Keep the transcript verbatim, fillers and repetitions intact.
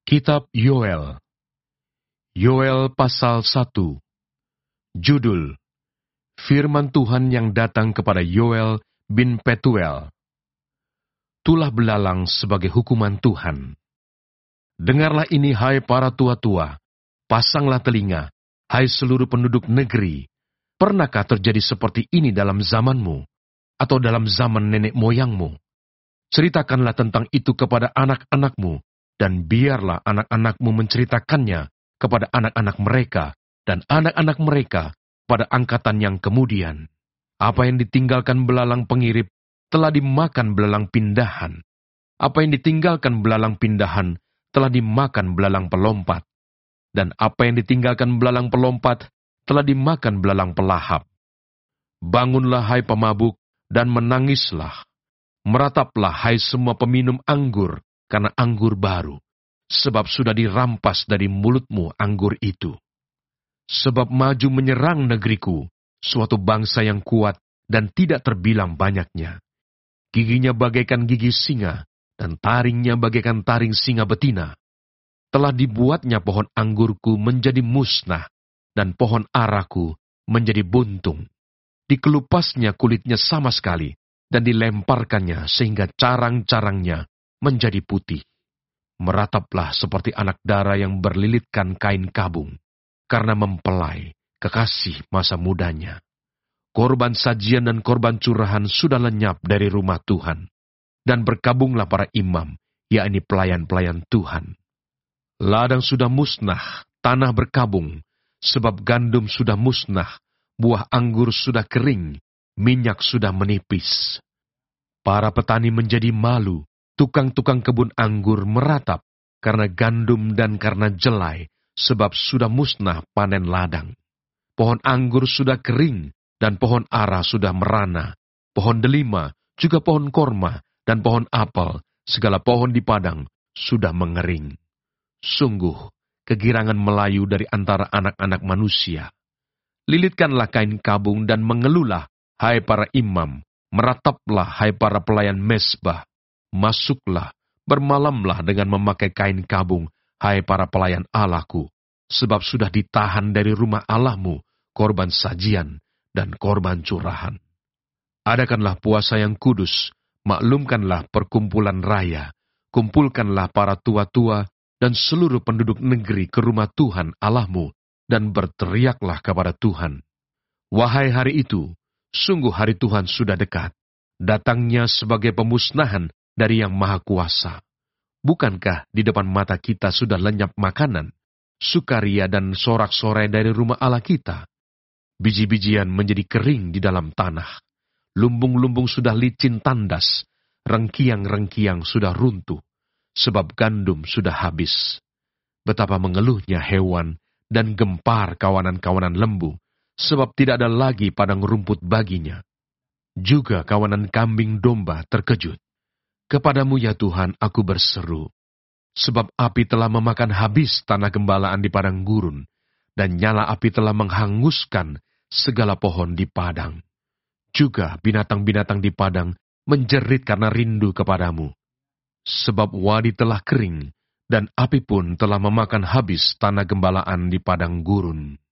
Kitab Yoel. Yoel pasal satu. Judul: Firman Tuhan yang datang kepada Yoel bin Petuel. Tulah belalang sebagai hukuman Tuhan. Dengarlah ini, hai para tua-tua, pasanglah telinga, hai seluruh penduduk negeri. Pernahkah terjadi seperti ini dalam zamanmu, atau dalam zaman nenek moyangmu? Ceritakanlah tentang itu kepada anak-anakmu, dan biarlah anak-anakmu menceritakannya kepada anak-anak mereka, dan anak-anak mereka pada angkatan yang kemudian. Apa yang ditinggalkan belalang pengirip telah dimakan belalang pindahan. Apa yang ditinggalkan belalang pindahan telah dimakan belalang pelompat. Dan apa yang ditinggalkan belalang pelompat telah dimakan belalang pelahap. Bangunlah, hai pemabuk, dan menangislah. Merataplah, hai semua peminum anggur, karena anggur baru, sebab sudah dirampas dari mulutmu anggur itu. Sebab maju menyerang negeriku, suatu bangsa yang kuat dan tidak terbilang banyaknya. Giginya bagaikan gigi singa, dan taringnya bagaikan taring singa betina. Telah dibuatnya pohon anggurku menjadi musnah, dan pohon araku menjadi buntung. Dikelupasnya kulitnya sama sekali, dan dilemparkannya sehingga carang-carangnya menjadi putih. Merataplah seperti anak dara yang berlilitkan kain kabung, karena mempelai kekasih masa mudanya. Korban sajian dan korban curahan sudah lenyap dari rumah Tuhan, dan berkabunglah para imam, yakni pelayan-pelayan Tuhan. Ladang sudah musnah, tanah berkabung, sebab gandum sudah musnah, buah anggur sudah kering, minyak sudah menipis. Para petani menjadi malu, tukang-tukang kebun anggur meratap, karena gandum dan karena jelai, sebab sudah musnah panen ladang. Pohon anggur sudah kering, dan pohon ara sudah merana, pohon delima, juga pohon korma, dan pohon apel, segala pohon di padang, sudah mengering. Sungguh, kegirangan melayu dari antara anak-anak manusia. Lilitkanlah kain kabung dan mengeluhlah, hai para imam, merataplah, hai para pelayan mezbah. Masuklah, bermalamlah dengan memakai kain kabung, hai para pelayan Allahku, sebab sudah ditahan dari rumah Allahmu korban sajian dan korban curahan. Adakanlah puasa yang kudus, maklumkanlah perkumpulan raya, kumpulkanlah para tua-tua dan seluruh penduduk negeri ke rumah Tuhan Allahmu, dan berteriaklah kepada Tuhan. Wahai hari itu, sungguh hari Tuhan sudah dekat, datangnya sebagai pemusnahan dari Yang Maha Kuasa. Bukankah di depan mata kita sudah lenyap makanan, sukaria dan sorak-sorai dari rumah Allah kita? Biji-bijian menjadi kering di dalam tanah, lumbung-lumbung sudah licin tandas, rengkiang-rengkiang sudah runtuh, sebab gandum sudah habis. Betapa mengeluhnya hewan dan gempar kawanan-kawanan lembu, sebab tidak ada lagi padang rumput baginya. Juga kawanan kambing domba terkejut. Kepadamu ya Tuhan aku berseru, sebab api telah memakan habis tanah gembalaan di padang gurun, dan nyala api telah menghanguskan segala pohon di padang. Juga binatang-binatang di padang menjerit karena rindu kepadamu. Sebab wadi telah kering, dan api pun telah memakan habis tanah gembalaan di padang gurun.